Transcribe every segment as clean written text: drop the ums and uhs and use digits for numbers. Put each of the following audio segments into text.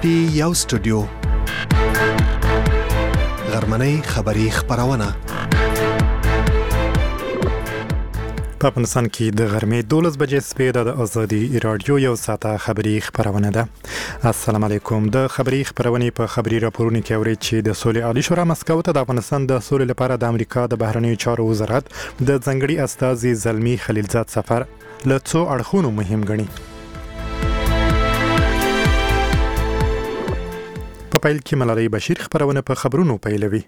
پی یو سټوډیو غرمنۍ خبری خبرونه په افغانستان کې د غرمې 12 بجې سپې د ازادي رادیو یو ساعته خبری خبرونه ده. السلام علیکم. د خبری خبرونه په خبری راپورونه کې اوري چې د سولې عالی شورا مسکو ته د افغانستان د سولې لپاره د امریکا د بهرنیو چارو وزارت د ځنګړي استازي زلمی خلیلزاد سفر له څو اړخونو مهم ګڼي. په پیل کې ملالۍ بشیر خبرونه په خبرونو پیلوي.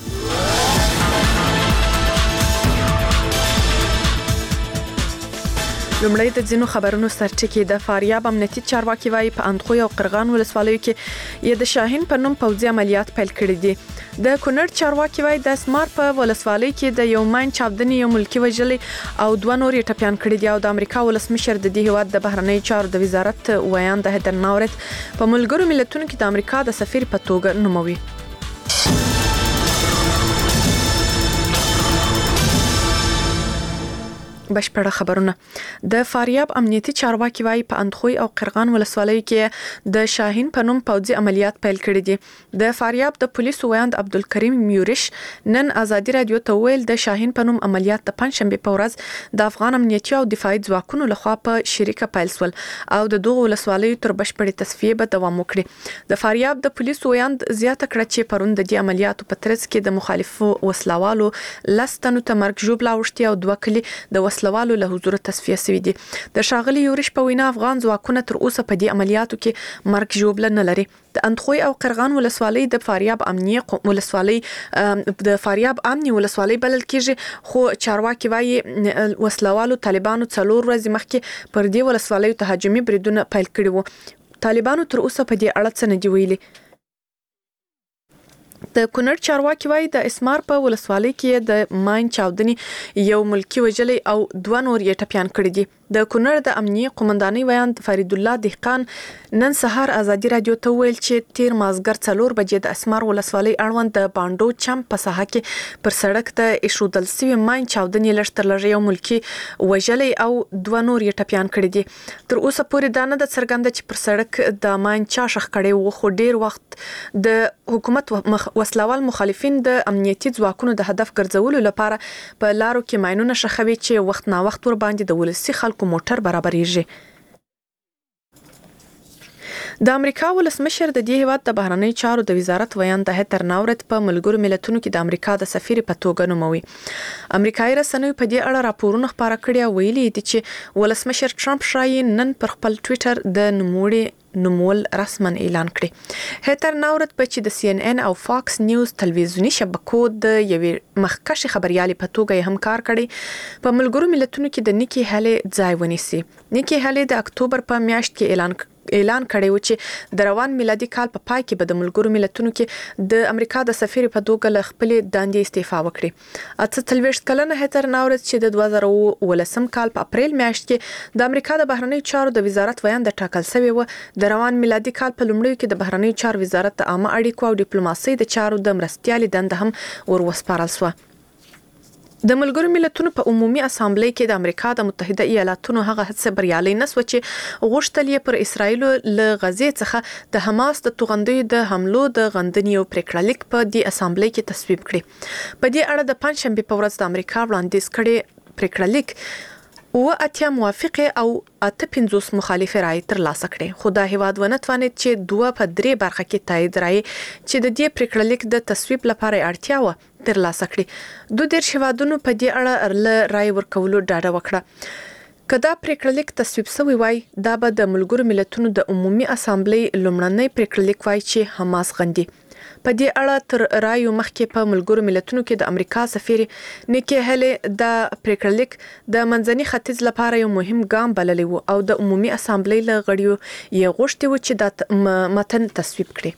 لومړی د ځینو خبرونو سرټکی د فاریاب امنیتي چارواکي وايي په اندخوی او قرغان ولسوالیو کې یې د شاهین په نوم پوځي عملیات پیل کړي دي. د کونړ چارواکي وايي د اسمار په ولسوالۍ کې د یو ماین چاودنې یو ملکی وژلي او دوه نور یې ټپيان کړي دي او د امریکا ولسمشر د دې هیواد د بهرنیو چارو د وزارت ویان د هدر ناورت په ملګرو ملتونو کې د امریکا د سفیر په توګه نوموي. بشپړه خبرونه. د فاریاب امنیتي چارواکي وايي په اندخوی او قرغان ولسوالۍ کې د شاهین په نوم پوځي عملیات پیل کړي دي. د فاریاب د پولیسو ویاند عبدالکریم میورش نن ازادي رادیو ته ویل د شاهین په نوم عملیات د پنځشنبه په ورځ د افغان امنیتي او دفاعي ځواکونو لخوا په شریکه پیل شول او د دوه ولسوالیو تر بشپړې تصفیه به دوام وکړي. د فاریاب د پولیسو ویاند زیاته کړه چې پرون د دې عملیاتو په ترڅ کې د مخالفو وسلوالو لستنو ته مرګ ژوبله اوښتي او دوه کلی د وسلوالو له حضور تصفیه شوی دي. د شاغلي یورش په وینا افغان ځواکونه تر اوسه په دې عملیاتو کې مرګ ژوبله نه لري. د اندخوی او قرغان ولسوالۍ د فاریاب امنی ولسوالۍ د فاریاب امنی ولسوالۍ بلل کېږي خو چارواکي وايي وسلوالو طالبانو 4 ورځې مخکې پر دې ولسوالۍ تهاجمي بریدونه پیل کړي وو. طالبانو تر اوسه په دې اړه څه نه دی ویلي. د کونړ چارواکي وايي د اسمار په ولسوالۍ کې د ماین چاودنې یو ملکی وژلي او دوه نور یې ټپيان کړي دي. د کونړ د امنیي قومندانۍ ویاند فرید الله دهقان نن سهار ازادي رادیو ته ویل چې تیر مازګر 4 بجې د اسمار ولسوالۍ اړوند د باندو چم په ساحه کې پر سړک د ایشودل سوي ماین چاودنې لږ تر لږه یو ملکی وژلي او دوه نور یې ټپيان کړي دي. تر اوسه پورې دا نه د څرګنده چې پر سړک د ماین چا شخ کړي وو خو ډیر وخت د حکومت وسلوال مخالفین د امنیتي ځواکونو د هدف ګرځولو لپاره په لارو کې ماینونه شخوي چې وخت نا وخت ور باندې د ولسی خلکو موټر برابرېږي. د امریکا ولسمشر د دې هیواد د بهرنیو چارو د وزارت ویان د هتر ناورت په ملګرو ملتونو کې د امریکا د سفیر په توګه نوموي. امریکایي رسنیو په دې اړه راپورونه خپاره کړي او ویلي دي چې ولسمشر ټرمپ شایي نن پر خپل ټوئیټر د نومول رسمن اعلان کړي. هتر ناورت په چې د سی ان ان او فاکس نیوز تلویزیونی شبکو د یوې مخکښ خبريالې په توګه هم کار کړي په ملګرو ملتونو کې د نیکی هالي ځای ونیسي. نیکی هالي د اکتوبر په میاشت کې اعلان کړی و چې د روان میلادي کال په پای کې به د ملګرو ملتونو کې د امریکا د سفیر په توګه له خپل دندې استعفا وکړي. اته 30 کلنه هتر ناورت چې د 2019 کال په اپریل میاشت کې د امریکا د بهرنیو چارو د وزارت ویان د ټاکل شوی و د روان میلادي کال په لومړیو کې د بهرنیو چارو وزارت د عامه اړیکو او ډیپلوماسۍ د چارو د مرستيالي دنده هم ورسپارل شو. د ملګرو ملتونو په عمومي اسامبلې کې د امریکا د متحده ایالاتونو هغه هڅه بریالي نسو چې غوښتل یې پر اسرایل له غزې څخه د حماس د توغندیو د حملو د غندنې او پریکړلیک په دې اسامبلې کې تصویب کړي. په دې اړه د پنځشنبه په ورځ د امریکا وړاندیز کړي پریکړلیک او اتیا موافقه او 58 مخالفه رائے تر لاسه کړي. خو دا هیواد ونه توانید چې 2 په 3 برخه کې تایید رائے چې د دې پریکړلیک د تصویب لپاره اړتیا و تر لاسه کړي. 2 هیوادونو په دې اړه رائے ورکولو ډاډه وکړه. کدا پریکړلیک تصویب شوی وای دا به د ملګرو ملتونو د عمومي اسامبلې لومړنی پریکړلیک وای چې حماس غندي. په دې اړه تر رایو مخکې په ملګرو ملتونو کې د امریکا سفیر نیکی هالي د پریکړلیک د منځني ختیځ لپاره یو مهم ګام بللی وو او د عمومي اسامبلې له غړیو یې غوښتي و چې د متن تصویب کړي.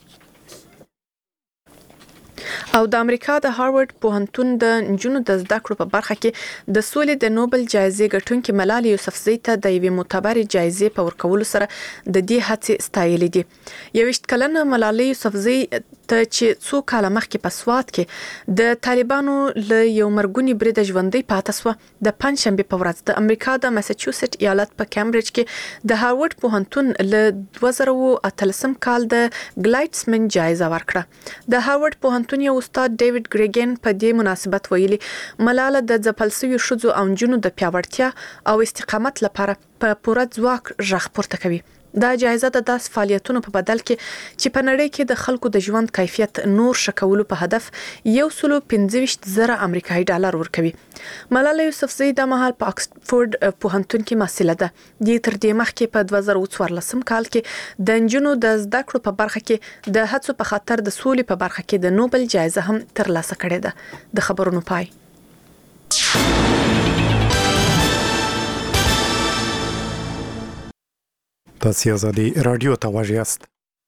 او د امریکا د هاروارد پوهنتون د نجونو د زده کړو په برخه کې د سولې د نوبل جایزې ګټونکې ملالۍ یوسفزۍ ته د یوې معتبرې جایزې په ورکولو سره د دې هڅې ستایلې دي. 21 کلنه ملالۍ یوسفزۍ ته چې څو کاله مخکې په سوات کې د طالبانو له یو مرګونی برید ژوندۍ پاتې سو د پنځشنبه په ورځ د امریکا د ماساچوسټ ایالت په کیمبرج کې د هاروارد پوهنتون له 2013 کال د ګلایټسمن جایزه ورکړه د هاروارد پوهنتون یو استاد ډیوډ ګریګن په دې مناسبت ویلي ملاله د ځپلسوي شذو او جنونو د پیاوړتیا او استقامت لپاره په پوره ځواک ژغ پورته کوي دا جایزه د داس فعالیتونو په بدل کې چې په نړۍ کې د خلکو د ژوند کیفیت نور شکولو په هدف 125,000 امریکایي ډالر ورکوي ملاله یوسفزۍ د مهال په اکسفورد پوهنتون کې محصله ده د تر دې مخکې په 2014 کال کې د انجونو د زده کړو په برخه کې د هڅو په خاطر د سولې په برخه کې د نوبل جایزه هم ترلاسه کړې ده د خبرونو پای تاسو ازادي رادیو ته واژی است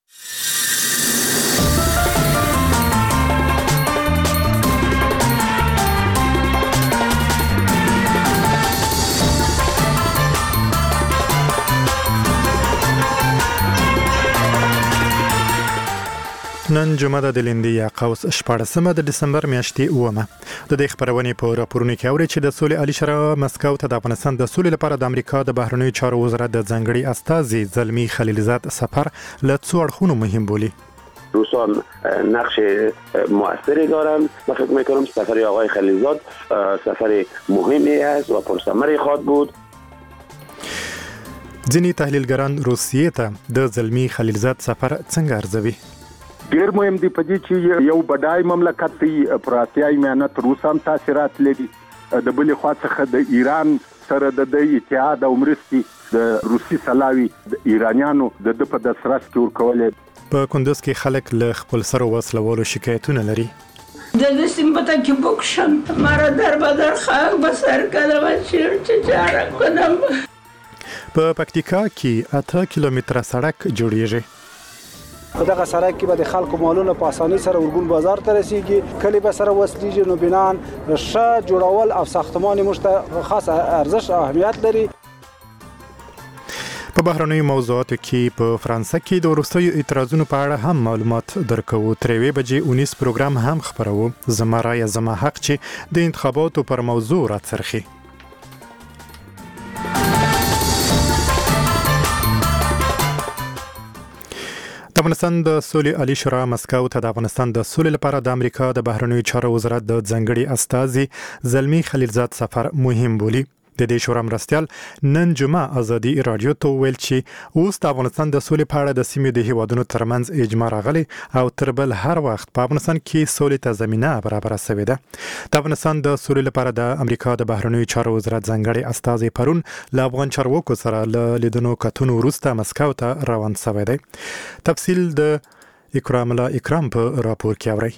نن جمعه د لندې یا قوس 14 د دسمبر میاشتې اومه د دې خبرونې په راپورونو کې اوري چې د سولې عالی شورا مسکو ته د افغانستان د سولې لپاره د امریکا د بهرنیو چارو وزارت د ځنګړي استازي زلمی خلیلزاد سفر له څو اړخونو مهم بولي روسان نقش موثری دارند و فکر میکنم سفر آقای خلیلزاد سفر مهمی است و پرثمری خواهد بود ځینې تحلیلګران روسیې ته د زلمی خلیلزاد سفر څنګه ارزوي ډیر مهم دی په دې چې یو بډای مملکت دی پر آسیایي میانت روس هم تاثیرات لري د بل خوا څخه د ایران سره د اتحاد او مرستې د روسي سلاوي د ایرانیانو د په دسرس کې ورکول په کندوز کې خلک له خپل سره وسلوالو شکایتونه لري د سیمبتا کې بوکشن مرا در بدر خاک بسر کړم چې چاره کوم په پکتیکا کې 8 کیلومتره سړک جوړیږي په دغه سړک کې به د خلکو مالونه په اسانۍ سره ورګون بازار ته رسیږي کلی به سره وسلیږي نو بنان ښه جوړول او ساختمان مشته خاص ارزش او اهمیت لري په بهرنیو موضوعاتو کې په فرانسه کې د وروستیو اعتراضونو په اړه هم معلومات درکوو 3 بجې 19 پروګرام هم خبرو زما رای زما حق چې د انتخاباتو پر موضوع راڅرخي د افغانستان د سولې عالی شورا مسکو ته د افغانستان د سولې لپاره د امریکا د بهرنیو چارو وزارت د ځنګړي استازي زلمی خلیلزاد سفر مهم بولي د دې شورا مرستيال نن جمعه ازادي رادیو ته ویل چې اوس د افغانستان د سولې په اړه د سیمې د هیوادونو ترمنځ اجماع راغلی او تر بل هر وخت په افغانستان کې سولې ته زمينه برابر شوې ده د افغانستان د سولې لپاره د امریکا د بهرنیو چارو وزارت ځنګړي استازي پرون له افغان چارواکو سره له لیدنو کتونو وروسته مسکو ته روان شوی دی تفصیل د اکرام الله اکرام په راپور کې اوري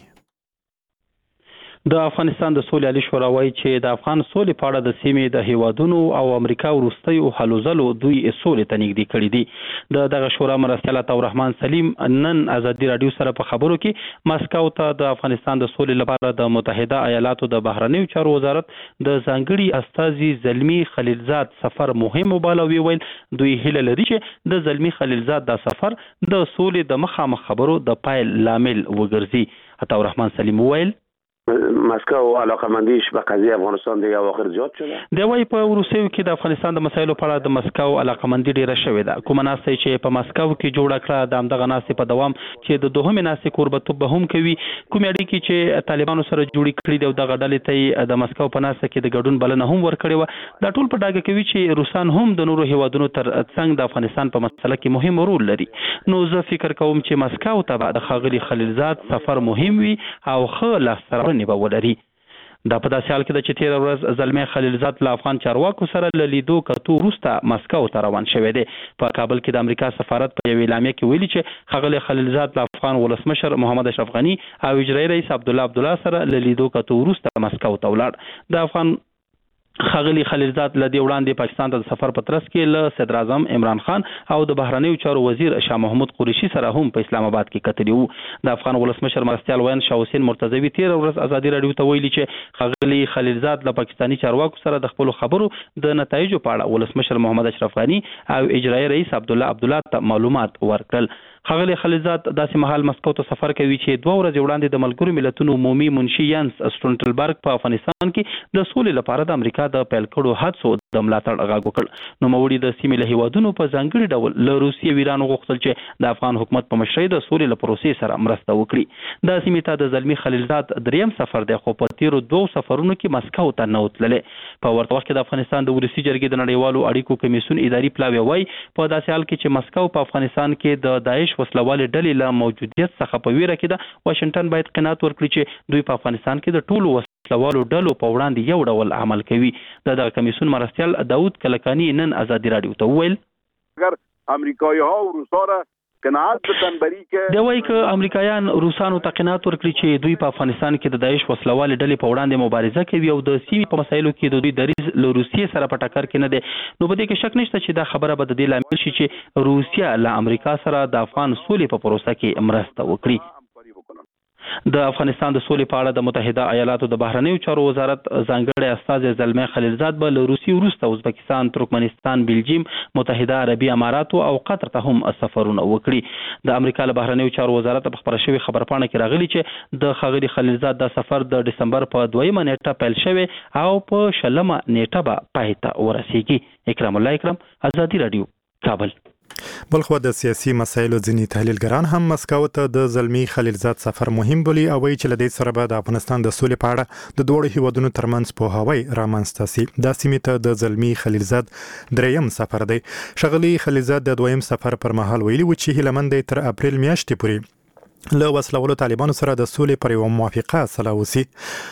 د افغانستان د سولې عالی شورا وايي چې د افغان سولې په اړه د سیمې د هیوادونو او امریکا وروستیو هلو ځلو دوی سولې ته نږدې کړي دي دغه شورا مرستیال عطا رحمان سلیم نن ازادي رادیو سره په خبرو کې مسکو ته د افغانستان د سولې لپاره د متحده ایالاتو د بهرنیو چارو وزارت د ځانګړي استازي زلمی خلیلزاد سفر مهم وباله ویل دوی هیله لري چې د زلمی خلیلزاد د سفر د سولې د مخامخ خبرو د پایل لامل وګرځي عطا رحمان سلیم ویل مسکو علاقمندیش به قضیه افغانستان دیگه واخر زیاد شده دی وايي په روسیو کې د افغانستان د مسایلو په اړه د مسکو علاقمندي ډیره شوې ده کومه ناسته چې په مسکو کې جوړه کړه د همدغه ناسته په دوام چې د دوهمې ناسته قربتوب به هم کوي کوم اړیکې چې طالبانو سره جوړې کړې دي او دغه ډلې ته د مسکو په ناسته کې د ګډون بلنه هم ورکړې و دا ټول په ډاګه کوي چې روسان هم د نورو هیوادونو تر څنګ د افغانستان په مسله کې مهم رول لري نو زه فکر کوم چې مسکو ته د ښاغلي خلیلزاد سفر مهم وي او ښه لاسته به ولري دا په داسې حال کې د چې تېره ورځ زلمی خلیلزاد له افغان چارواکو سره له لیدو کتو وروسته مسکو ته روان شوی دی په کابل کې د امریکا سفارت په یوې اعلامیه کې ویلي چې ښاغلی خلیلزاد له افغان ولسمشر محمد اشرف غني او اجرایي رئیس عبدالله سره له لیدو کتو وروسته مسکو ته ولاړ د افغان ښاغلي خلیلزاد له دې وړاندې پاکستان ته د سفر په ترڅ کې له صدر اعظم عمران خان او د بهرنیو چارو وزیر شاه محمود قریشي سره هم په اسلام آباد کې کتلي وو. د افغان ولسمشر مرستیال ویاند شاه حسین مرتضوي تیر ورځ ازادي راډیو ته ویلي چې ښاغلي خلیلزاد له پاکستاني چارواکو سره د خپل خبرو د نتایجو په اړه ولسمشر محمد اشرف غني او اجرایي رئیس عبدالله ته معلومات ورکړل. ښاغلي خلیلزاد داسې مهال مسکو ته سفر کوي چې 2 ورځې وړاندې د ملګرو ملتونو عمومي منشي یانس سټولټنبرګ په افغانستان کې د سولې لپاره د امریکا د پیل کړو هڅو د ملاتړ غږ وکړ. نوموړي د سیمې له هیوادونو په ځانګړي ډول له روسیې او ایران غوښتل چې د افغان حکومت په مشرۍ د سولې له پروسې سره مرسته وکړي. د سیمې ته د زلمي خلیلزاد دریم سفر دی خو په تیرو 2 سفرونو کې مسکو ته نه وتللې. په ورته وخت کې د افغانستان د ولسي جرګې د نړیوالو اړیکو کمیسیون اداري پلاوی وایي په داسې حال کې چې مسکو په افغانستان کې د داعش وسلوالې ډلې له موجودیت څخه په ویره کې ده، واشنگټن باید قناعت ورکړي چې دوی په افغانستان کې د ټولو وسلوالو ډلو په وړاندې یو ډول عمل کوي. د کمیسیون مرستیال داود کلکانی نن ازادي راډیو ته وویل اگر امریکایي ها و روسا را قناعت بدن بری کې دی وایي که امریکایان روسانو ته قناعت ورکړي چې دوی په افغانستان کې د داعش وسلوالې ډلې په وړاندې مبارزه کوي او د سیمې په مسایلو کې د دوی دریځ له روسیې سره په ټکر کې نه دی، نو په دې کې شک نشته چې دا خبره به د دې لامل شي چې روسیه له امریکا سره د افغان سولې په پروسه کې مرسته وکړي. د افغانستان د سولې په اړه د متحده ایالاتو د بهرنیو چارو وزارت ځانګړی استازی زلمی خلیلزاد به له روسیې وروسته ازبکستان، ترکمنستان، بلجیم، متحده عربي اماراتو او قطر ته هم سفرونه وکړي. د امریکا له بهرنیو چارو وزارت په خبره شوی خبرپاڼه کې راغلي چې د ښاغلي خلیلزاد د سفر د دسمبر په 2 نیټه پیل شوی او په 20 نیټه به پای ته ورسیږي. اکرام الله اکرم، ازادي راډیو، کابل. بلخو د سیاسي مسایلو ځینې تحلیلګران هم مسکو ته د زلمی خلیلزاد سفر مهم بولي او وایي چې لدې سره به د افغانستان د سولې په اړه د دوه هیوادونو ترمنځ پوهاوی رامنځته شي. د سیمې ته د زلمی خلیلزاد دریم سفر دی. ښاغلي خلیلزاد د دویم سفر پر مهال ویلي و چې هیلمن دی تر اپریل میاشتې پورې له وسلوالو طالبانو سره د سولې پر یوه موافقه سره وسی.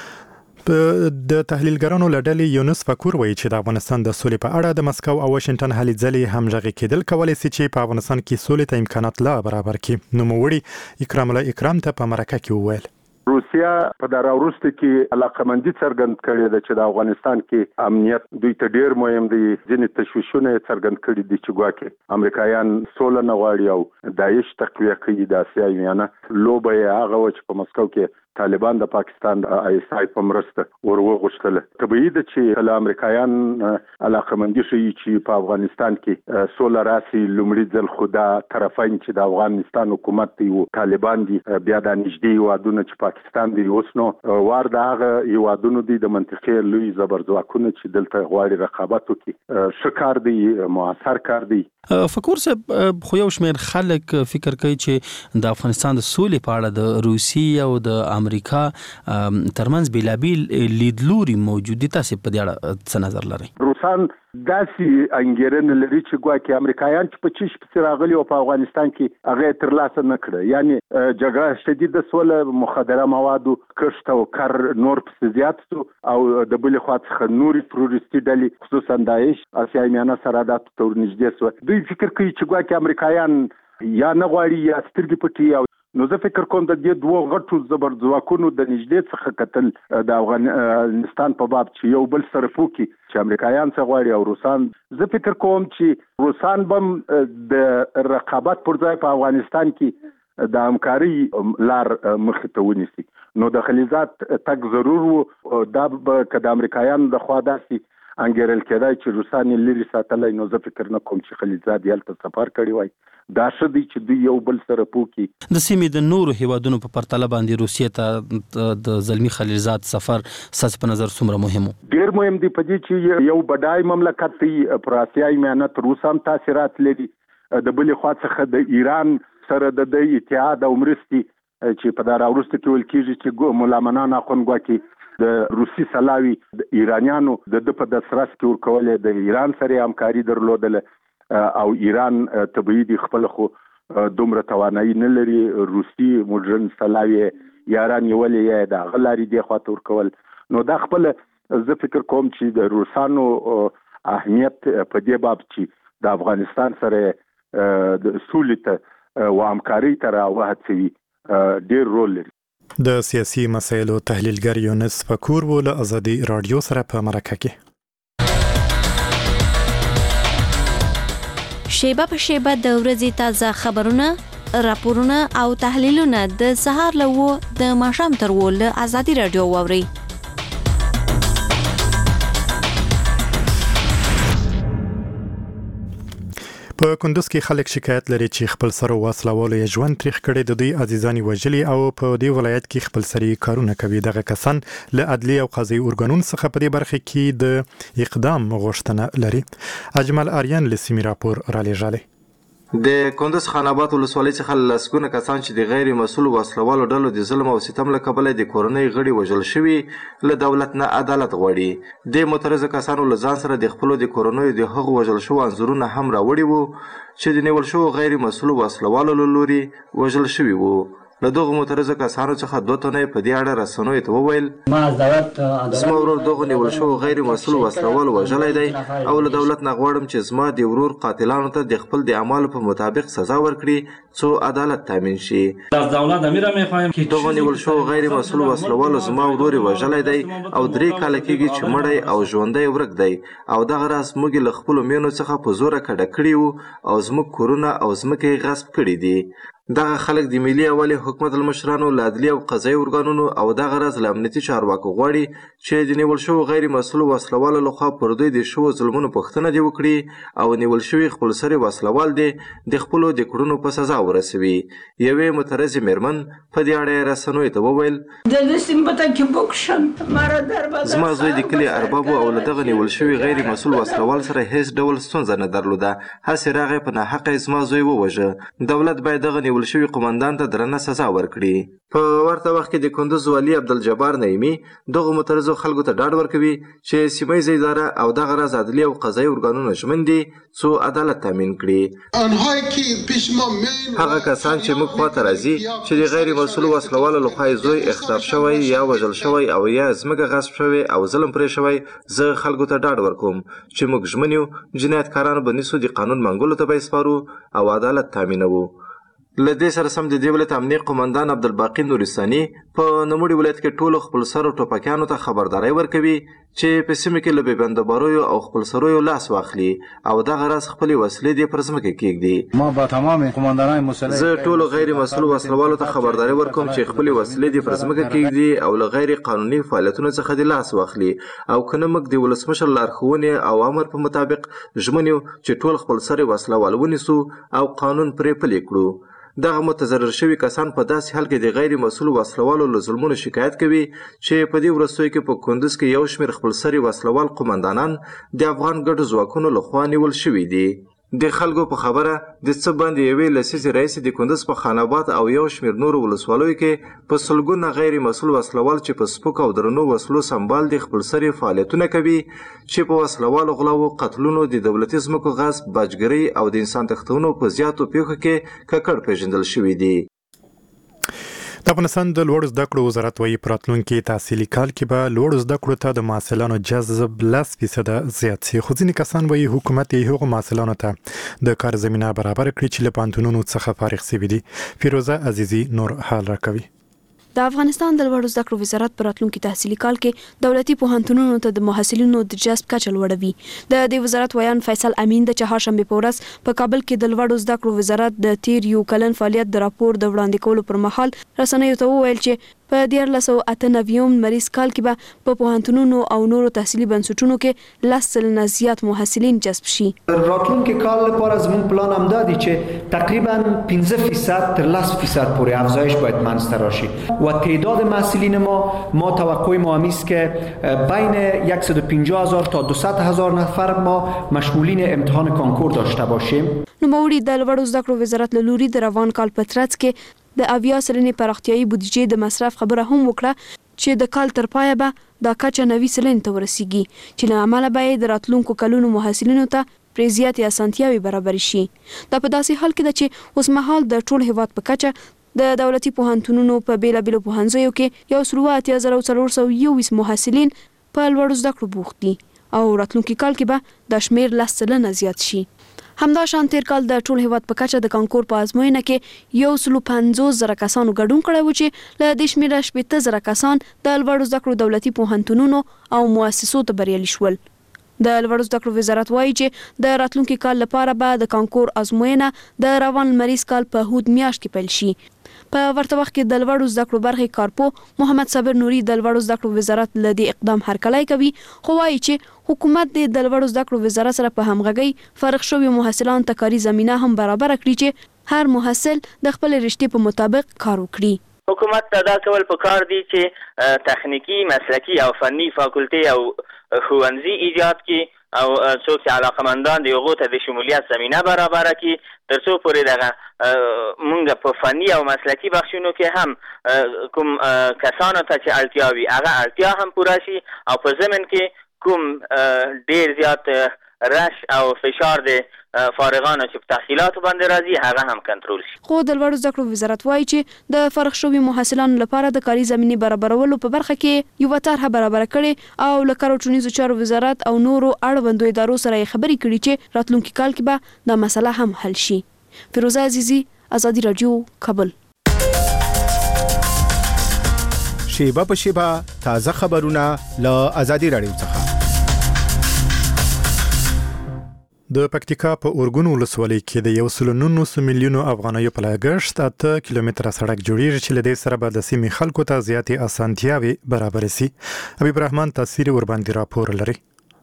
د تحلیلګرانو لړلې یونس فکور وایي چې د افغانستان د سولې په اړه د مسکو او واشنگټن هلې ځلې همغږي کېدل کولای شي چې په افغانستان کې سولې ته امکانات لا برابر کړي. نوموړي اکرام الله اکرام ته په مرکه کې وویل روسیا په دا راوروسته کې علاقمندي څرګند کړې ده چې د افغانستان کې امنیت دوی ته ډیر مهم دي. ځینې تشویشونه څرګند کړي دي چې ګواکې امریکایان سوله نه غواړي او داعش تقویه کوي. د اسیا یانه لوبه هغه و چې په مسکو کې طالبان د پاکستان د آی اس آی په مرسته وروغښتل. طبیعي ده چې له امریکایان علاقمندي شي چې په افغانستان کې سوله راسي. لومړي ځل خدا طرفین چې د افغانستان حکومت دی او طالبان دي، بیا د نږدې هیوادونو چې پاکستان دی، اوس نو وار د هغه هیوادونو دی د منطقې لوی زبرځواکونه چې دلته غواړي رقابت وکړي. ښه کار دی، موثر کار دی. فکر صاحب، خو یو شمېر خلک فکر کوي چې د افغانستان د سولې په اړه د روسیې او د امریکا ترمنځ بیلابیل لیدلوري موجود دي. تاسو په دې اړه څه نظر لرئ؟ روسان داسې انګیرنه لري چې ګواکې امریکایان چې په چیش پسې راغلي او په افغانستان کې هغه ترلاسه نه کړه، یعنی جګړه شدیده سوله، مخدره موادو کښت او کار نور پسې زیات شو او د بلې خوا څخه نورې تروریستي ډلې خصوصا داعش اسیایي میانه سرحداتو ته ورنږدې شوه. دوی فکر کوي چې ګواکې امریکایان یا نه غواړي یا سترګې پټي. نو زه فکر کوم د دې دوه غټو زبرځواکونو د نږدې څخه کتل د افغانستان په باب چې یو بل سره پوکي چې امریکایان څه غواړي او روسان. زه فکر کوم چې روسان بم د رقابت پر ځای په افغانستان کې د همکاري لار مخې ته ونیسي. نو د خلیلزاد تک ضرور و دا که د امریکایانو د خوا داسې انګیرل کېدای چې روسان لري ساتلای. نو زه فکر نه کوم چې خلیلزاد یلته سفر کړی وای. دا څه دي چې دوی یو بل سره پوکي. د سیمې د نورو هیوادونو په پرتله باندې روسیې ته د زلمی خلیلزاد سفر ساس په نظر څومره مهم و؟ ډیر مهم دی په دې چې یو بډای مملکت دی، پر اسیایي میانه تر اوسه هم تاثیرات لري. د بلې خوا څخه د ایران سره د اتحاد او مرستې چې په دا راوروسته کې ویل کېږي چې ملا منان اخوند ګواکې د روسي سلاوي د ایرانیانو د په دسرس کې ورکولې، د ایران سره همکاري درلودله او ایران طبيعي دي خپل خو دومره توانایي نه لري. روسي مډرن سلاوي یاران یولې یا د غلاري دی خاطر کول. نو دا خپل زه فکر کوم چې د روسانو اهمیت په دې باب چې د افغانستان سره د سولې ته او همکاري ته راوهڅوي ډېر رول لري. د سیاسي مسایلو تحلیلګر یونس فکور ول ازادي رادیو سره په مرکه کې شیبه په شیبه د ورځې تازه خبرونه، راپورونه او تحلیلونه د سهار له 9 د ماښام تر 10 له آزادي رادیو واورئ. په کندوز کې خلک شکایت لري چې خپل سر وسلوالو یې ژوند تریخ کړي، د دوی عزیزانی وژلي او په دې ولایت کې خپل سري کارونه کوي. دغه کسان له عدلي او قضایي ارګانونو څخه په دې برخه کې د اقدام غوښتنه لري. اجمل آریان له سیمې راپور را لېږلی. د کندوز خان آباد ولسوالۍ څخه لسګونه کسان چې د غیر مسؤل وسلوالو ډلو د ظلم او ستم له کبله د کورنۍ غړي وژل شوي، له دولت نه عدالت غواړي. د معترضه کسانو له ځان سره د خپلو د کورنیو د هغو وژل شوو انځورونه هم راوړي وو چې د نیول شوو غیر مسؤل وسلوالو له لوري وژل شوي وو. له دغو معترضه کسانو څخه 2 تنه په دې اړه رسنیو ته وویل زما ورور دغو نیول شوو غیر مسؤل وسلوال وژلی دی او له دولت نه غواړم چې زما د ورور قاتلانو ته د خپل د اعمالو په مطابق سزا ورکړي څو عدالت تامین شي. دغو نیول شوو غیر مسؤل وسلوالو زما ورور وژلی دی او 3 کاله کېږي چې مړی او ژوندی ورک دی او دغه راز موږ له خپلو مینو څخه په زوره کډه کړي وو او زموږ کورونه او ځمکې غصب کړي دي. دغه خلک د ملي اولي حکومت المشرانو له عدلي او قضایي ارګانونو او دغه راز له امنیتي چارواکو غواړي چې د نیول شوو غیر مسؤل وسلوالو لخوا پر دوی د شوو ظلمونو پوښتنه دې وکړي او نیول شوي خپلسري وسلوال دې د خپلو د کړنو په سزا ورسوي. یوې معترضې میرمن په دې اړه رسنیو ته وویل زما زوی د کلي اربابو او له دغه نیول شوي غیر مسؤل وسلوال سره هیڅ ډول ستونزه نه درلوده، هسې راغی په ناحقه زما زوی ووژه. دولت باید دغه نیول شوي قومندان ته درنه سزا ورکړي. په ورته وخت کې د کندوز والي عبدالجبار نعیمي دغو معترضو خلکو ته ډاډ ورکوي چې سیمه ییزه اداره او دغه راز عدلي او قضایي ارګانونه ژمن دي څو عدالت تامین کړي. هغه کسان چې موږ خواته راځي چې د غیر مسؤل وسلوالو لخوا زوی اغتصاب شوی یا وژل شوی او یا ځمکه غصب شوی او ظلم پرې شوی، زه خلکو ته ډاډ ورکوم چې موږ ژمن یو جنایتکارانو به نیسو، د قانون منګولو ته به یې سپارو او عدالت تامینوو. له دې سره سم د دې ولایت امنیه قومندان عبدالباقي نورستاني په نوموړي ولایت کې ټولو خپلسرو ټوپکیانو ته خبرداری ورکوي چې په سیمه کې له بې بندهباریو او خپلسریو لاس واخلي او دغه راز خپلې وسلې دې پر ځمکه کېږدي. ما با تمام قومندانان مسلح زه ټولو غیر مسؤل وسلوالو ته خبرداری ورکوم چې خپلې وسلې دې پر ځمکه کېږدي او له غیر قانوني فعالیتونو څخه دې لاس واخلي او که نه موږ د ولسمشر لارښوونې او امر په مطابق ژمن یو چې ټول خپلسري وسلوال ونیسو او قانون پرې پلی کړو. دغه متضرر شوي کسان په داسې حال کې د غیر مسؤل وسلوالو له ظلمونو شکایت کوي چې په دې وروستیو کې په کندوز کې یو شمېر خپلسري وسلوال قومندانان د افغان ګډو ځواکونو لخوا نیول شوي دي. د خلکو په خبره د څه باندې یوې لسیزې راهیسې د کندوز په خان آباد او یو شمېر نورو ولسوالیو کې په سلګونه غیر مسؤل وسلوال چې په سپکو او درنو وسلو سمبال د خپلسري فعالیتونه کوي چې په وسلوالو غلاو، قتلونو، د دولتي ځمکو غصب، باجګرۍ او د انسان تښتونو په زیاتو پیښو کې ککړ پیژندل شوي دي. د افغانستان د لوړو زده کړو وزارت وايي په راتلونکي تحصیلي کال کې به لوړو زده کړو ته د محصلانو جذب 10% زیات شي، خو ځینې کسان وايي حکومت یې هغو محصلانو ته د کار زمینه برابر کړي چې له پوهنتونونو څخه فارغ شوي دي. فیروزه عزیزي نور حال راکوي. د افغانستان د لوړو زده کړو وزارت په راتلونکي تحصیلي کال کې دولتي پوهنتونونو ته د محصلینو د جذب کچه لوړوي. د دې وزارت ویان فیصل امین د چهارشنبه په ورځ په کابل کې د لوړو زده کړو وزارت د تیر یو کلن فعالیت د راپور د وړاندې کولو پر مهال رسنیو ته وویل چې په 1998 مریض کال کې به په پوهنتونونو او نورو تحصیلي بنسټونو کې 10% زیات محصلین جذب شي. راتلونکي کال لپاره زموږ پلان هم دا دی چې تقریبا 15% تر 10% پورې افزایش باید منځته راشي و تعداد محصلین ما توقع ما است که بین 150,000 تا 200,000 نفر ما مشمولین امتحان کنکور داشته باشیم. نوموړي د لوړو زده کړو وزارت له لوري د روان کال په ترڅ کې د اویا سلنې پراختیايي بودیجې د مصرف خبره هم وکړه چې د کال تر پایه به دا کچه 90 سلنې ته ورسیږي چې له امله به د راتلونکو کلونو محصلینو ته پرې زیاتې اسانتیاوې برابر شي. دا په داسې حال کې ده چې اوس مهال د ټول هیواد په کچه د دولتي پوهنتونونو په بیلابیلو پوهنځیو کې 184,421 محصلین په لوړو زده کړو بوخت دي او راتلونکي کال کې به د شمیر 10% زیات شي. همدا شان تیر کال د ټول هیواد په کچه د کانکور په ازموینه کې 150,000 کسانو ګډون کړی و چې له دې شمېره 80,000 کسان د لوړو زده کړو دولتي پوهنتونونو او مؤسسو ته بریالي شول. د لوړو زده کړو وزارت وایي چې د راتلونکي کال لپاره به د کانکور ازموینه د روان لمریز کال په هود میاشت کې پیل شي. په ورته وخت کې د لوړو زده کړو برخې کارپو محمد صابر نوري د لوړو زده کړو وزارت له دې اقدام هرکلی کوي، خو وایي چې حکومت د لوړو زده کړو وزارت سره په همغږۍ فارغ شوي محصلانو ته کاري زمینه هم برابر کړي چې هر محصل د خپل رشتې په مطابق کار وکړي. حکومت ته دا کول پکار دي چې تخنیکی، مسلکی او فني فاکولټي او ښوونځي ایجاد کړي او څوک چې علاقمندان دي هغو ته د شمولیت زمینه برابره کړي، تر څو پورې دغه مونږ په فني او مسلکی بخشونو کې هم کوم کسانو ته چې اړتیا وي هغه اړتیا هم پوره شي او په ضمن کې کوم ډیر زیات رش او فشار دی فارغانو چې په تحصیلاتو باندې راځي هغه هم کنټرول شي. خو د لوړو زده کړو وزارت وایي چې د فارغ شوي محصلانو لپاره د کاري زمینې برابرولو په برخه کې یوه طرحه برابره کړې او له کار او ټولنیزو چارو وزارت او نورو اړوندو ادارو سره یې خبرې کړي چې راتلونکي کال کې به دا مسله هم حل شي. فیروزه عزیزی، آزادی رادیو، کابل. شیبه په شیبه تازه خبرونه له آزادی رادیو څخه. د پکتیکا په اورګون ولسوالۍ کې د 1.9 میلیونو افغانیو په لګښت 8 کیلومتره سړک جوړیږي چې له دې سره به د سیمې خلکو ته زیاتې اسانتیاوې برابر شي. حبیب رحمان تاثیر ورباندې راپور لري.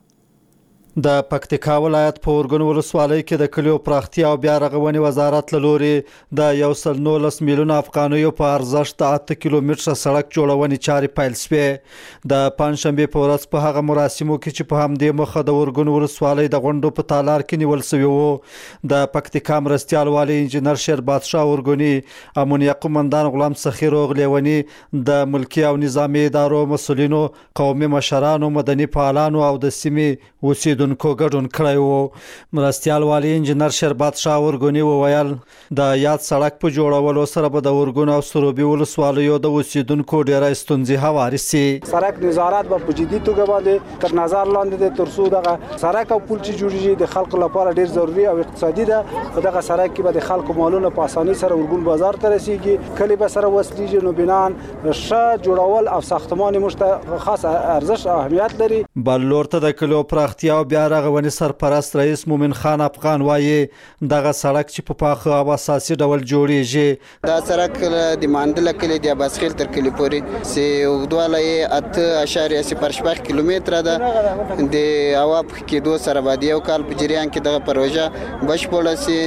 د پکتیکا ولایت په اورګون ولسوالۍ کې د کلیو پراختیا او بیا رغونې وزارت له لوري د 1.19 میلیونو افغانیو په ارزښت 8 کیلومتره سړک جوړونې چارې پیل شوې. د پنځشنبې په ورځ په هغه مراسمو کې چې په همدې مخه د اورګون ولسوالۍ د غونډو په تالار کې نیول شوی وو، د پکتیکا مرستیال والی انجینر شیربات شاه اورګونی، امنیه قومندان غلام سخیر اوغلیونی، د ملکی او نظامی ادارو مسؤلینو، قومي مشرانو، مدني فعالانو او د سیمې اوسیدونکو ګډون کړی وو. مرستیال والی انجینر شیربات شاه اورګونی وویل د یاد سړک په جوړولو سره به د اورګون او سروبي ولسوالیو د اوسیدونکو ډیره ستونزې هوارې شي. سړک نظارت به په جدي توګه باندې تر نظر لاندې دی، تر څو دغه سړک او پل چې جوړیږي د خلکو لپاره ډیر ضروري او اقتصادي ده. په دغه سړک کې به د خلکو مالونه په اسانۍ سره اورګون بازار ته رسیږي، کلی به سره وصلېږي، نو بنان ښه جوړول او ساختمان موږ ته خاص ارزښت او اهمیت لري. بل لور ته د کلیو پراختیا او بیا رغونې سرپرست رئیس مومن خان افغان وایي دغه سړک چې په پاخه او اساسي ډول جوړیږي، دا سړک د ماندله کلی د باسخیل تر کلی پورې سي اوږدوالی 8.05 کیلومتره ده. د اواب کېدو سره به د یو کال په جریان کې دغه پروژه بشپړه سي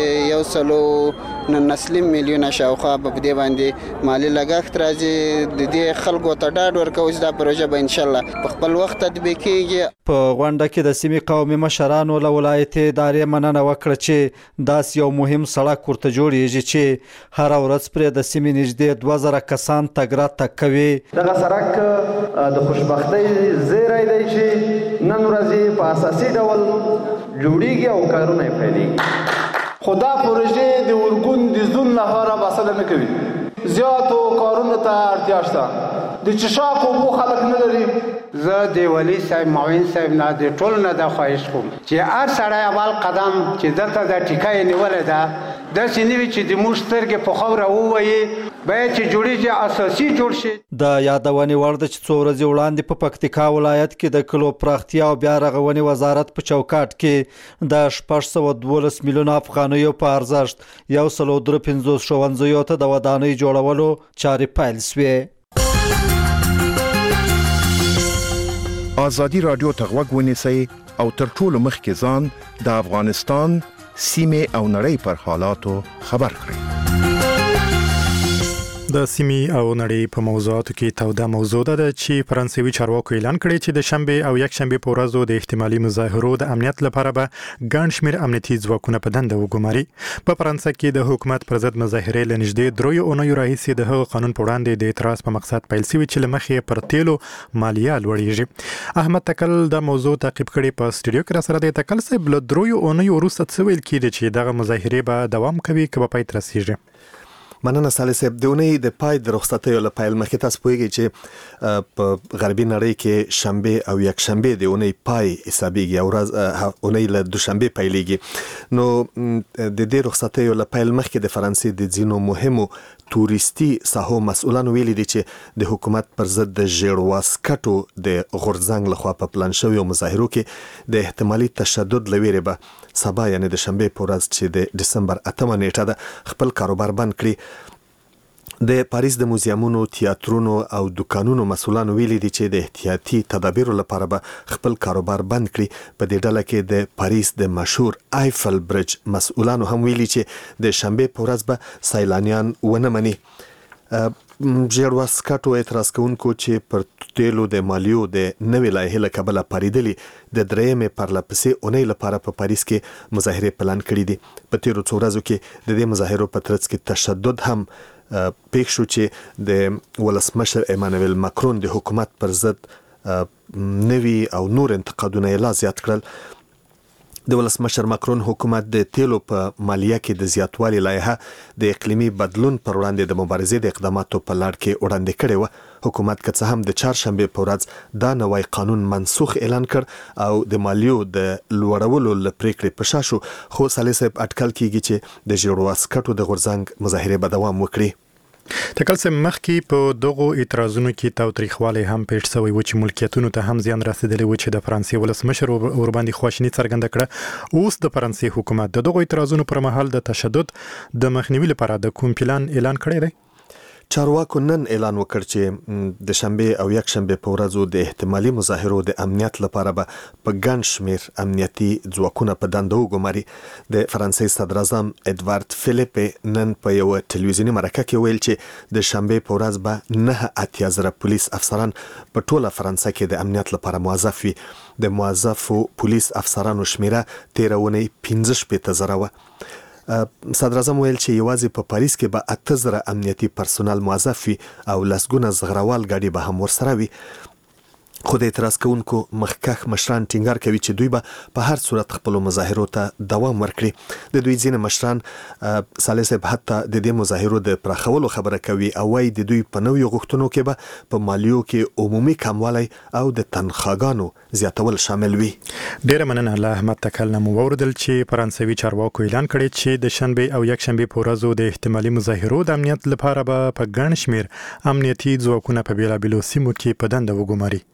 چې 1.19 میلیونه شاوخوا به په دې باندې مالي لګښت راځي. د دې خلکو ته ډاډ ورکوو چې دا پروژه به انشاءالله په خپل وخت تطبیق کېږي. په غونډه کې د سیمې قومي مشرانو له ولایتي ادارې مننه وکړه چې داسې یو مهم سړک ورته جوړیږي چې هره ورځ پرې د سیمې نږدې 2000 کسان تګ راتګ کوي. دغه سړک د خوشبختۍ زیری دی چې نن ورځ په اساسي ډول جوړیږي او کارونه یې پیلېږي. خو دا پروژې د اورګون د زون لپاره بسنه نه کوي، زیاتو کارونو ته اړتیا شته. د چشاق اوبو خلک نه لري. زه د ولی صاحب معاون صاحب نه د ټول نه د خواهش کوم چې هر سړی اول قدم چې دلته د ټیکه یې نیولې ده داسې نه وي چې د موږ سترګې په خاوره ووهي، باید چې جوړیږي اساسي جوړ شي. د یادونې وړ ده چې څو ورځې وړاندې په پکتیکا ولایت کې د کلو پراختیا او بیا رغونې وزارت په چوکاټ کې د 612 میلیونو افغانیو په ارزښت 153 ښوونځیو ته د ودانۍ جوړولو چارې پیل شوې. آزادی رادیو ته غوږ ونیسئ او تر ټولو مخکې ځان د افغانستان سیمې او نړۍ پر حالاتو خبر کړئ. د سیمې او نړۍ په موضوعاتو کې توده موضوع ده چې فرانسوي چارواکو اعلان کړی چې د شنبه او یک شنبه په ورځو د احتمالي مظاهرو د امنیت لپاره به ګڼ شمېر امنیتي ځواکونه په دنده وګماري. په فرانسه کې د حکومت پر ضد مظاهرې له نږدې 3 اونیو راهیسې د هغه قانون په وړاندې د اعتراض په مقصد پیل شوي چې له مخې پر تیلو مالیه لوړیږي. احمد تکل د موضوع تعقیب کړي په سټوډیو کې را سره دی. تکل صاحب، له 3 اونیو وروسته څه ویل کېږي چې دغه مظاهرې به دوام کوي که به پای ته رسیږي؟ مننه صالح صاحب. د اونۍ د پای د رخصتیو له پیل مخکې تاسو پوهیږئ چې په غربي نړۍ کې شنبه او یکشنبه د اونۍ پای حسابيږي او ورځ اونۍ له دوشنبه پیلېږي. نو د دې رخصتیو له پیل مخکې د فرانسې د ځینو مهمو توريستي ساحو مسؤلانو ویلي دي چې د حکومت پر ضد د ژیړ واسکټو د غورځنګ لخوا په پلان شویو مظاهرو کې د احتمالي تشدد لویره به سبا یعنی د شنبه په ورځ چې د دسمبر 8 نیټه ده خپل کاروبار بند کړي. د پاریس د موزیمونو، تیاترونو او دکانونو مسؤلانو ویلي دي چې د احتیاطي تدابیرو لپاره به خپل کاروبار بند کړي. په دې ډله کې د پاریس د مشهور آیفل برج مسؤلانو هم ویلي چې د شنبه په ورځ به سیلانیان ونه مني. ژیړ واسکټو اعتراض کوونکو چې پر تیلو د مالیو د نوې لایحې له کبله پاریدلي د درېیمې پرلپسې اونۍ لپاره په پاریس کې مظاهرې پلان کړي دي. په تیرو څو ورځو کې د دې مظاهرو په ترڅ کې تشدد هم پېښ شو چې د ولسمشر ایمانوئل ماکرون د حکومت پر ضد نوي او نور انتقادونه یې لا زیات کړل. د ولسمشر ماکرون حکومت د تیلو په مالیه کې د زیاتوالي لایحه د اقلیمي بدلون پر وړاندې د مبارزې د اقداماتو په لړ کې وړاندې کړې و. حکومت که څه هم د چهارشنبه په ورځ دا نوی قانون منسوخ اعلان کړ او د مالیو د لوړولو له پریکړې په شا شو، خو صالح صاحب اټکل کیږي چې د ژیړ واسکټو د غورځنګ مظاهرې به دوام وکړي. تکلسه مخکې په دغو اعتراضونو کې تاوتریخوالی هم پېښ شوی و چې ملکیتونو ته هم زیان رسیدلی و چې د فرانسې ولسمشر ور باندې خواشیني څرګنده کړه. اوس د فرانسې حکومت د دغو اعتراضونو پر مهال د تشدد د مخنیوي لپاره د کوم پلان اعلان کړی دی؟ چارواکو نن اعلان وکړ چې د شنبه او یکشنبه په ورځو د احتمالي مظاهرو د امنیت لپاره به په ګڼ شمیر امنیتي ځواکونه په دنده وګماري. د فرانسې صدر اعظم ادوارد فلیپ نن په یو ټلویزیوني مرکه کې ویل چې د شنبه په ورځ به 9,000 پولیس افسران په ټوله فرانسه کې د امنیت لپاره موظف وي. د موظفو پولیس افسرانو شمیره 13 15,000 و. صدر اعظم ویل چې یوازې په پاریس کې به 8,000 امنیتي پرسونل موظف وي او لسګونه زغروال ګاډي به هم ورسره وي. خو د اعتراض کوونکو مخکښ مشران ټینګار کوي چې دوی به په هر صورت خپل مظاهرو ته دوام ورکړي. د دوی ځینې مشران صالح صاحب حتی د دې مظاهرو د پراخولو خبره کوي او وايي د دوی په نویو غوښتنو کې به په مالیو کې عمومي کموالی او د تنخواګانو زیاتول شامل وي. ډیره مننه له احمد تکل نه مو وردل چې فرانسوي چارواکو اعلان کړی چې د شنبه او یکشنبه په ورځو د احتمالي مظاهرو د امنیت لپاره به په ګڼ شمیر امنیتي ځواکونه په بیلابیلو سیمو کې په دنده وګماري.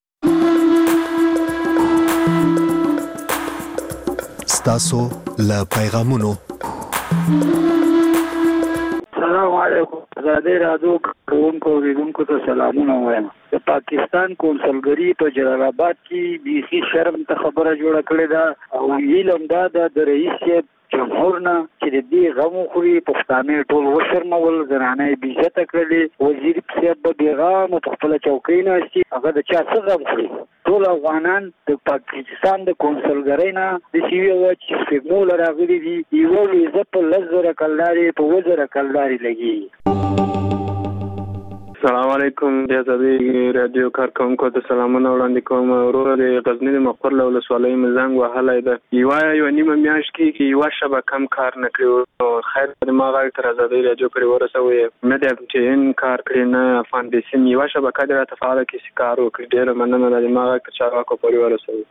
ستاسو له پیغامونو. السلام علیکم. زاده رادیو کوونکو ویډونکو ته سلامونه وایم. د پاکستان کونسلګری په جلال آباد کې بیخي شرم ته خبره جوړه کړې ده او علم دا د رئیس جمهورنا چې دې غو خوري پښتانه ټول وشرمول زنانه بیزته کړلې. وزیر صاحب به بیغام په خپل چوکۍ ناشتي هغه د چا څه غو خوري. ټول افغانان د پاکستان د کونسلګری نه د سیوی و چې سپمول راغلي دي یو ویزه په لزر کلداري په وزر کلداري لګي. السلام علیکم. د ازادي رادیو کارکونکو ته سلامونه وړاندې کوم. ورور د غزنی د مقر له ولسوالۍ مزنګ وهلای ده. یو نیمه میاشت کې یو شبکه کم کار نه کړو. خیر د ما غږ تر ازادي رادیو پرې ورسوي. مې د ان کار کړی نه افغان بیسیم یو شبکه د تفاعل کې کار وکړي. ډېر مننه د ما غږ تر چارواکو پرې ورسوي.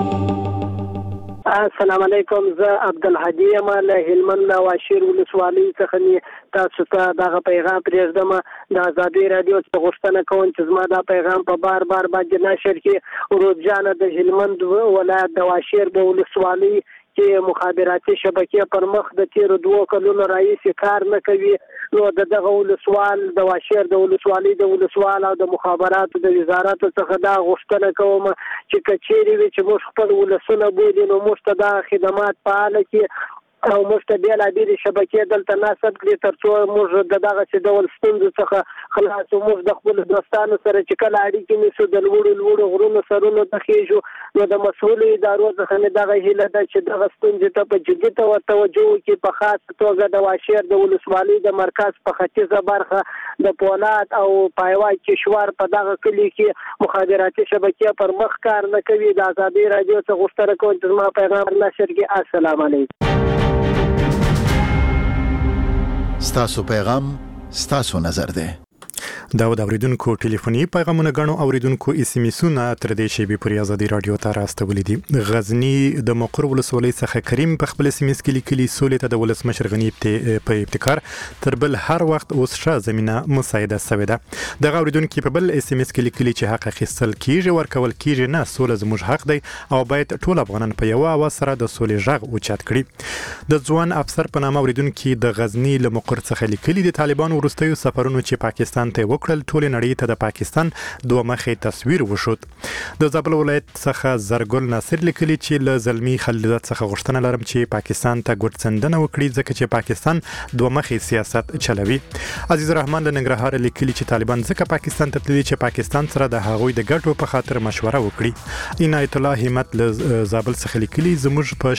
السلام علیکم. زه عبدالهادي یم له هلمند واشیر ولسوالۍ څخه. تاسو ته دغه پیغام پرېږدم. د ازادي رادیو څخه غوښتنه کوم چې زما دا پیغام په بار باندې نشر کړي. ورځانه د هلمند ولایت د واشیر د ولسوالۍ چې مخابراتي شبکې پر مخ د تیر 2 کلونو راهیسې کار نه کوي. نو دغه ولسوال د واشیر د ولسوالۍ د ولسوال او د مخابراتو د وزارت څخه دا غوښتنه کوم چې کچېری وي چې موږ خپل ولسونه بولي نو موږ ته دا خدمات فعال کړي او موږ ته بیلابېلې شبکې دلته نصب کړي تر څو موږ دغه څه ډول ستونزو څخه خلاص موږ د خپل دوستانو سره چې کله اړیکې نیسو د لوړو غرونو سرونو ته خېږو. نو د مسؤلو ادارو څخه مې دغه هیله ده چې دغه ستونزې ته په جدي توجه وکړي. په خاص توګه د واشیر د ولسوالۍ د مرکز په ختیځه برخه د پولاد او پایوا کشور په دغه کلي کې مخابراتي شبکې پر مخ کار نه کوي. د ازادي رادیو څخه غوښتنه کوم چې زما پیغام نشر کړي. السلام علیکم. ستاسو پیغام ستاسو نظر دی. دا د اوریدونکو ټلیفوني پیغامونه غنو اوریدونکو اس ام اسونه تر دې شی به پریا ازادي رادیو ته راستولې دي. غزنی د مقر ولسوالۍ څخه کریم په خپل اس ام اس کې لیکلي سولې ته د ولسمشر غنی په ابتکار تر بل هر وخت اوس ښه زمينه مساعده شوې ده. د اوریدونکو په بل اس ام اس کې لیکلي چې حق اخیستل کیږي ورکول کیږي نه، سوله زموږ حق دی او باید ټول افغانان په یو اواز سره د سولې غږ اوچت کړي. د ځوان افسر په نامه اوریدونکو د غزنی له مقر څخه لیکلي د طالبانو ورستیو سفرونو چې پاکستان ته وکړل ټول نړۍ ته د پاکستان دوه مخې تصویر وشود. د زابل ولایت څخه زرګل ناصر لیکلي چې له زلمی خلیلزاد څخه غوښتنه لرم چې پاکستان ته ګوتڅندنه وکړي ځکه چې پاکستان دوه مخې سیاست چلوي. عزیز الرحمن له ننګرهار لیکلي چې طالبان ځکه پاکستان ته تللي چې پاکستان سره د هغوی د ګټو په خاطر مشوره وکړي. عنایت الله همت له زابل څخه لیکلي زموږ په